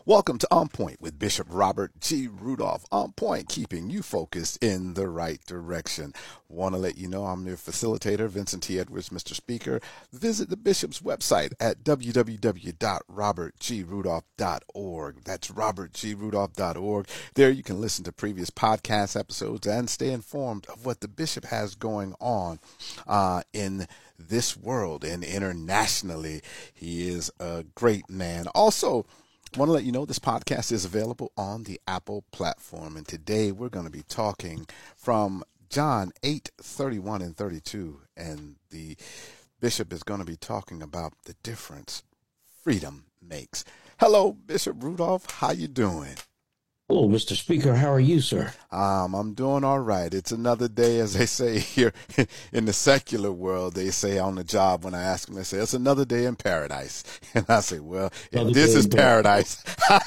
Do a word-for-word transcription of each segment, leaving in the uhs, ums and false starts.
Welcome to On Point with Bishop Robert G. Rudolph. On Point, keeping you focused in the right direction. Want to let you know I'm your facilitator, Vincent T. Edwards, Mister Speaker. Visit the Bishop's website at w w w dot robert g rudolph dot org. That's robert g rudolph dot org. There you can listen to previous podcast episodes and stay informed of what the Bishop has going on uh, in this world and internationally. He is a great man. Also, want to let you know this podcast is available on the Apple platform. And today we're going to be talking from John eight, thirty-one and thirty-two. And the Bishop is going to be talking about the difference freedom makes. Hello, Bishop Rudolph. How you doing? Hello, Mister Speaker. How are you, sir? Um, I'm doing all right. It's another day, as they say here in the secular world. They say on the job when I ask them, they say, it's another day in paradise. And I say, well, if this is paradise,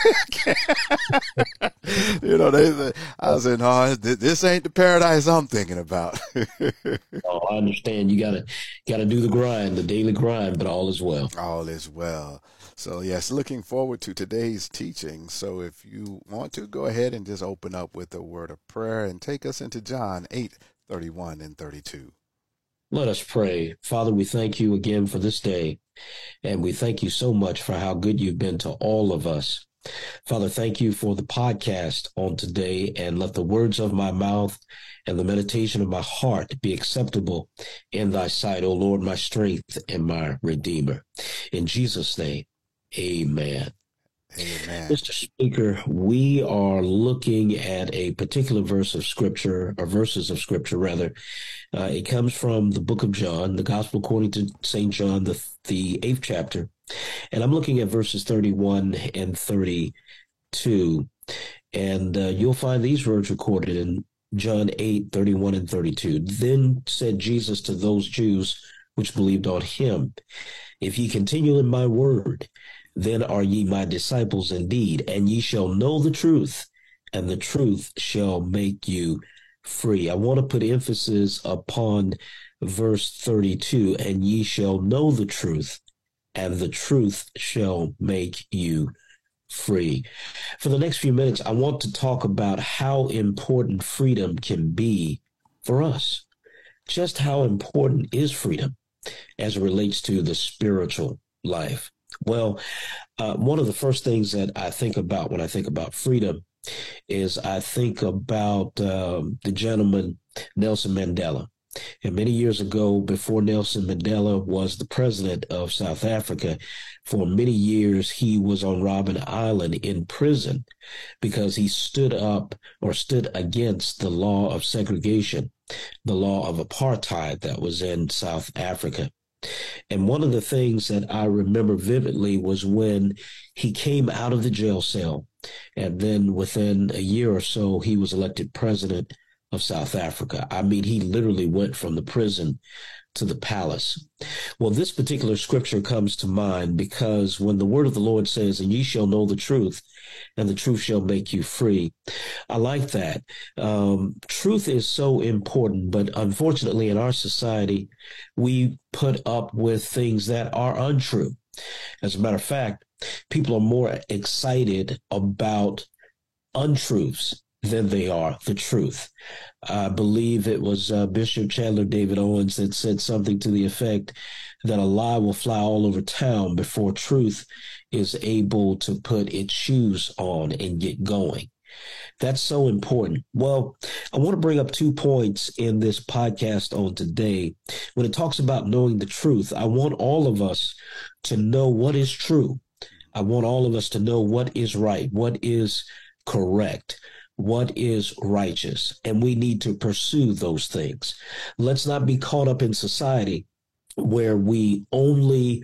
you know, they, I said, no, this ain't the paradise I'm thinking about. Oh, I understand. You gotta, gotta do the grind, the daily grind, but all is well. All is well. So, yes, looking forward to today's teaching. So if you want to, go ahead and just open up with a word of prayer and take us into John eight, thirty-one and thirty-two. Let us pray. Father, we thank you again for this day, and we thank you so much for how good you've been to all of us. Father, thank you for the podcast on today, and let the words of my mouth and the meditation of my heart be acceptable in thy sight, O Lord, my strength and my redeemer. In Jesus' name, amen. Amen. Mister Speaker, we are looking at a particular verse of Scripture, or verses of Scripture, rather. Uh, it comes from the book of John, the Gospel according to Saint John, the, the eighth chapter. And I'm looking at verses thirty-one and thirty-two. And uh, you'll find these words recorded in John eight, thirty-one and thirty-two. Then said Jesus to those Jews which believed on him, if ye continue in my word, then are ye my disciples indeed, and ye shall know the truth, and the truth shall make you free. I want to put emphasis upon verse thirty-two, and ye shall know the truth, and the truth shall make you free. For the next few minutes, I want to talk about how important freedom can be for us. Just how important is freedom as it relates to the spiritual life? Well, uh, one of the first things that I think about when I think about freedom is I think about um, the gentleman Nelson Mandela. And many years ago, before Nelson Mandela was the president of South Africa, for many years he was on Robben Island in prison because he stood up or stood against the law of segregation, the law of apartheid that was in South Africa. And one of the things that I remember vividly was when he came out of the jail cell, and then within a year or so, he was elected president of South Africa. I mean, he literally went from the prison to the palace. Well, this particular scripture comes to mind because when the word of the Lord says, and ye shall know the truth, and the truth shall make you free. I like that. Um, truth is so important, but unfortunately in our society, we put up with things that are untrue. As a matter of fact, people are more excited about untruths than they are the truth. I believe it was uh, Bishop Chandler David Owens that said something to the effect that a lie will fly all over town before truth is able to put its shoes on and get going. That's so important. Well, I want to bring up two points in this podcast on today. When it talks about knowing the truth, I want all of us to know what is true. I want all of us to know what is right, what is correct, what is righteous, and we need to pursue those things. Let's not be caught up in society where we only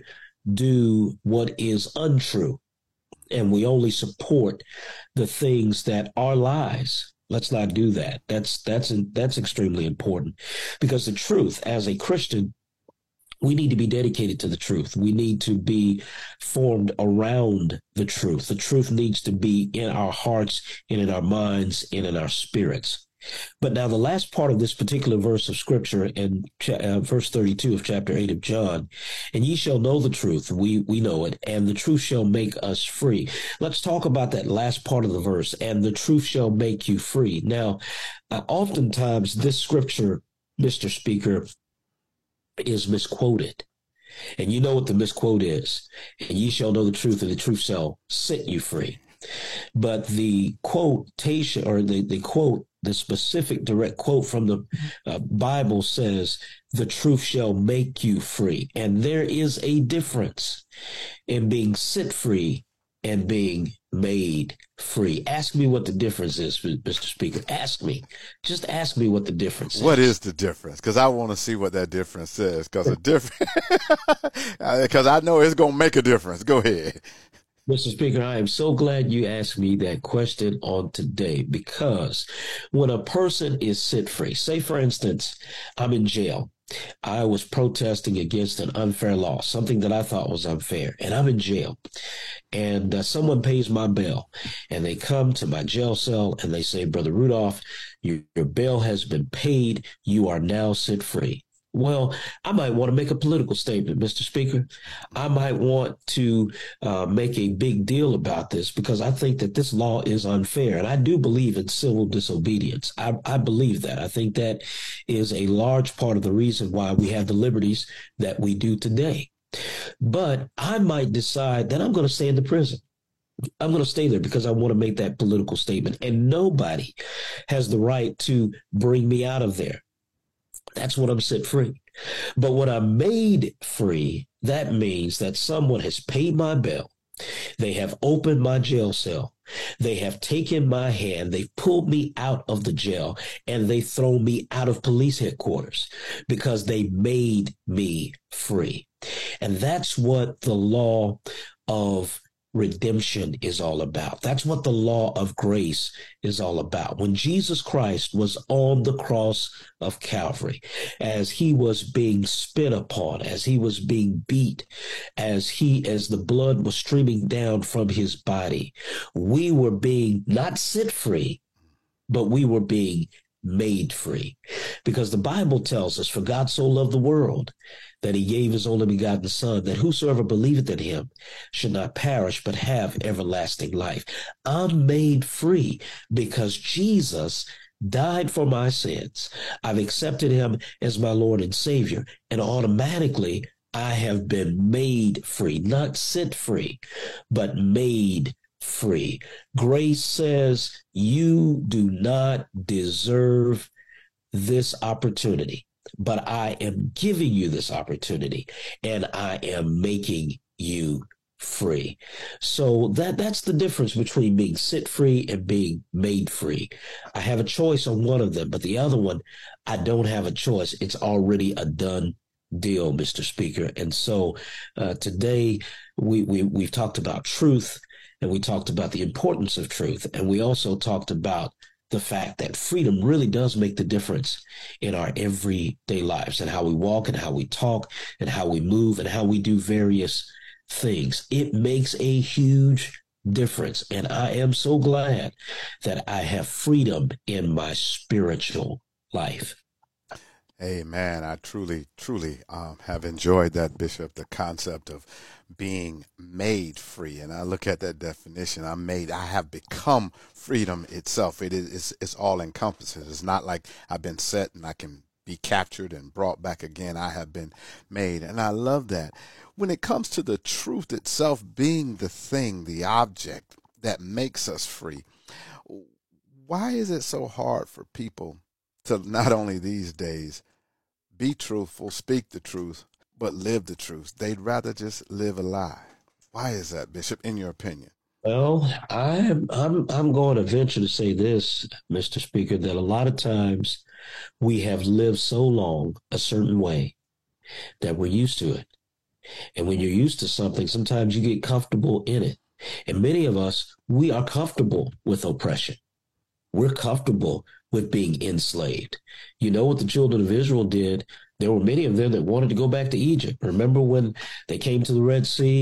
do what is untrue and we only support the things that are lies. Let's not do that. That's that's that's extremely important, because the truth, as a Christian, we need to be dedicated to the truth. We need to be formed around the truth. The truth needs to be in our hearts and in our minds and in our spirits. But now the last part of this particular verse of scripture in uh, verse thirty-two of chapter eight of John, and ye shall know the truth, we, we know it, and the truth shall make us free. Let's talk about that last part of the verse, and the truth shall make you free. Now, uh, oftentimes this scripture, Mister Speaker, is misquoted. And you know what the misquote is. And ye shall know the truth, and the truth shall set you free. But the quotation, or the, the quote, the specific direct quote from the uh, Bible says, the truth shall make you free. And there is a difference in being set free and being made free. Ask me what the difference is, Mister Speaker. Ask me. Just ask me what the difference is. What is the difference? Because I want to see what that difference is. Because a difference, because I know it's going to make a difference. Go ahead. Mister Speaker, I am so glad you asked me that question on today, because when a person is set free, say, for instance, I'm in jail. I was protesting against an unfair law, something that I thought was unfair, and I'm in jail. And uh, someone pays my bail, and they come to my jail cell and they say, Brother Rudolph, your, your bail has been paid. You are now set free. Well, I might want to make a political statement, Mister Speaker. I might want to uh, make a big deal about this, because I think that this law is unfair. And I do believe in civil disobedience. I, I believe that. I think that is a large part of the reason why we have the liberties that we do today. But I might decide that I'm going to stay in the prison. I'm going to stay there because I want to make that political statement. And nobody has the right to bring me out of there. That's when I'm set free. But when I'm made free, that means that someone has paid my bail. They have opened my jail cell. They have taken my hand. They've pulled me out of the jail, and they thrown me out of police headquarters because they made me free. And that's what the law of redemption is all about. That's what the law of grace is all about. When Jesus Christ was on the cross of Calvary, as he was being spit upon, as he was being beat, as he, as the blood was streaming down from his body, we were being not set free, but we were being made free. Because the Bible tells us, for God so loved the world that he gave his only begotten Son, that whosoever believeth in him should not perish, but have everlasting life. I'm made free because Jesus died for my sins. I've accepted him as my Lord and Savior, and automatically I have been made free, not set free, but made free. Grace says you do not deserve this opportunity, but I am giving you this opportunity, and I am making you free. So that that's the difference between being set free and being made free. I have a choice on one of them, but the other one, I don't have a choice. It's already a done deal, Mister Speaker. And so uh, today we, we we've talked about truth, and we talked about the importance of truth, and we also talked about the fact that freedom really does make the difference in our everyday lives, and how we walk and how we talk and how we move and how we do various things. It makes a huge difference. And I am so glad that I have freedom in my spiritual life. Amen. I truly, truly um, have enjoyed that, Bishop, the concept of being made free. And I look at that definition. I'm made, I have become freedom itself. It is, it's, it's all encompassing. It's not like I've been set and I can be captured and brought back again. I have been made. And I love that. When it comes to the truth itself being the thing, the object that makes us free, why is it so hard for people to not only these days be truthful, speak the truth, but live the truth? They'd rather just live a lie. Why is that, Bishop, in your opinion? Well, I'm I'm I'm going to venture to say this, Mister Speaker, that a lot of times we have lived so long a certain way that we're used to it. And when you're used to something, sometimes you get comfortable in it. And many of us, we are comfortable with oppression. We're comfortable with being enslaved. You know what the children of Israel did? There were many of them that wanted to go back to Egypt. Remember when they came to the Red Sea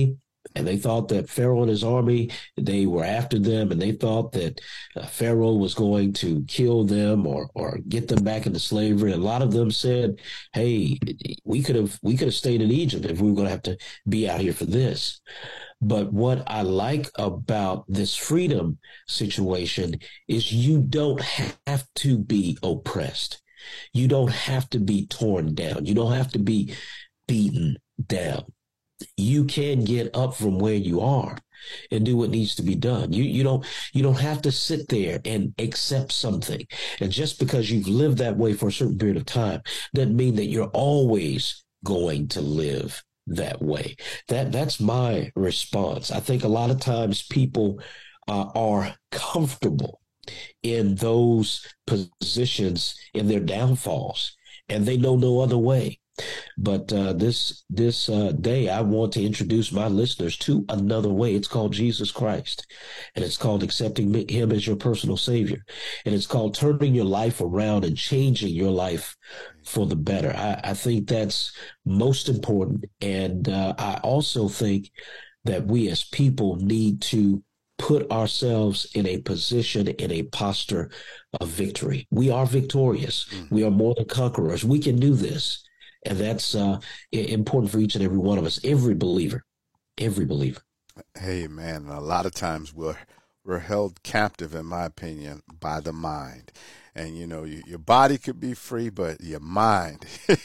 And they thought that Pharaoh and his army, they were after them, and they thought that uh, Pharaoh was going to kill them or or get them back into slavery. And a lot of them said, "Hey, we could have we could have stayed in Egypt if we were going to have to be out here for this." But what I like about this freedom situation is you don't have to be oppressed. You don't have to be torn down. You don't have to be beaten down. You can get up from where you are and do what needs to be done. You you don't you don't have to sit there and accept something. And just because you've lived that way for a certain period of time doesn't mean that you're always going to live that way. That that's my response. I think a lot of times people uh, are comfortable in those positions in their downfalls, and they know no other way. But uh, this this uh, day, I want to introduce my listeners to another way. It's called Jesus Christ, and it's called accepting him as your personal savior, and it's called turning your life around and changing your life for the better. I, I think that's most important, and uh, I also think that we as people need to put ourselves in a position, in a posture of victory. We are victorious. Mm-hmm. We are more than conquerors. We can do this. And that's uh, important for each and every one of us, every believer, every believer. Hey, man, a lot of times we're, we're held captive, in my opinion, by the mind. And, you know, you, your body could be free, but your mind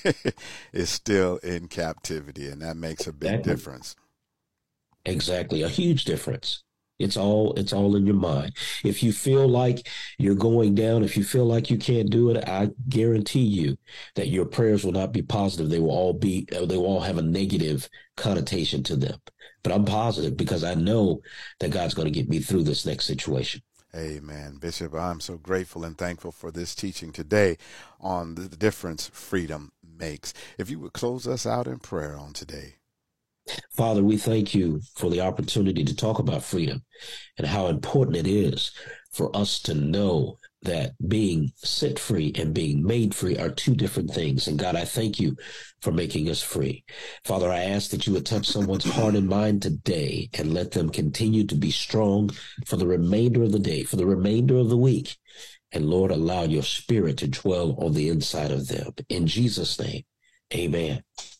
is still in captivity. And that makes a big exactly. difference. Exactly. A huge difference. It's all it's all in your mind. If you feel like you're going down, if you feel like you can't do it, I guarantee you that your prayers will not be positive. They will all be they will all have a negative connotation to them. But I'm positive because I know that God's going to get me through this next situation. Amen. Bishop, I'm so grateful and thankful for this teaching today on the difference freedom makes. If you would close us out in prayer on today. Father, we thank you for the opportunity to talk about freedom and how important it is for us to know that being set free and being made free are two different things. And God, I thank you for making us free. Father, I ask that you would touch someone's heart and mind today and let them continue to be strong for the remainder of the day, for the remainder of the week. And Lord, allow your spirit to dwell on the inside of them. In Jesus' name, amen.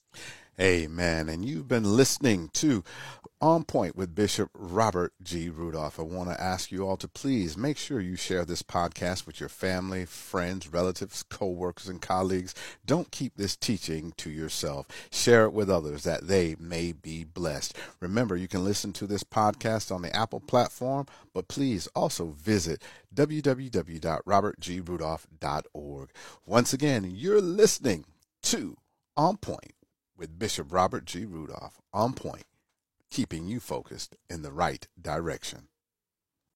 Amen. And you've been listening to On Point with Bishop Robert G. Rudolph. I want to ask you all to please make sure you share this podcast with your family, friends, relatives, co-workers, and colleagues. Don't keep this teaching to yourself. Share it with others that they may be blessed. Remember, you can listen to this podcast on the Apple platform, but please also visit w w w dot robert g rudolph dot org. Once again, you're listening to On Point with Bishop Robert G. Rudolph. On Point, keeping you focused in the right direction.